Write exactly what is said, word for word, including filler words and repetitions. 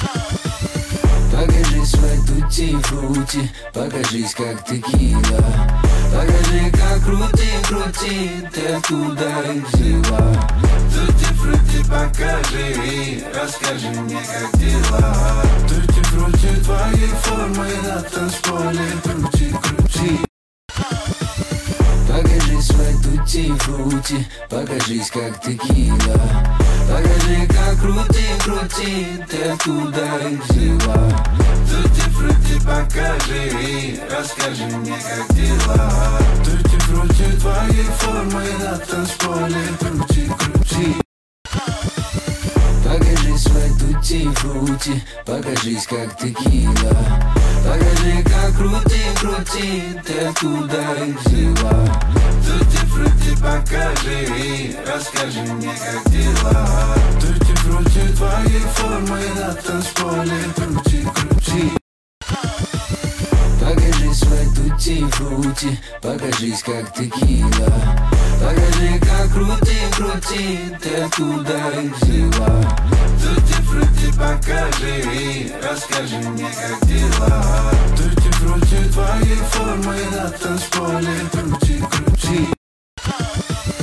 Покажи свой тутти-фрути, покажись как текила. Покажи как крути, крути, ты откуда их взяла. Тутти-фрути покажи, расскажи мне как дела. Тутти-фрути твоей формы на танцполе, крути, крути. Покажи свой тутти-фрути, покажись как текила. Покажи как крути, крути, ты откуда их взяла. Тутти-фрути покажи, расскажи мне как дела. Тутти-фрути твоей формы на танцполе, крути, крути. Покажи свой тутти-фрути, покажись как текила. Покажи как крути, крути, ты откуда их взяла. Тутти-фрути покажи, расскажи мне как дела. Тутти-фрути твоей формы на танцполе, крути, крути. Покажи свой тутти-фрути, покажись как текила. Покажи как крути, крути, ты откуда их взяла. Тутти-фрути покажи, расскажи мне как дела. Тутти-фрути твоей формы на танцполе, крути, крути.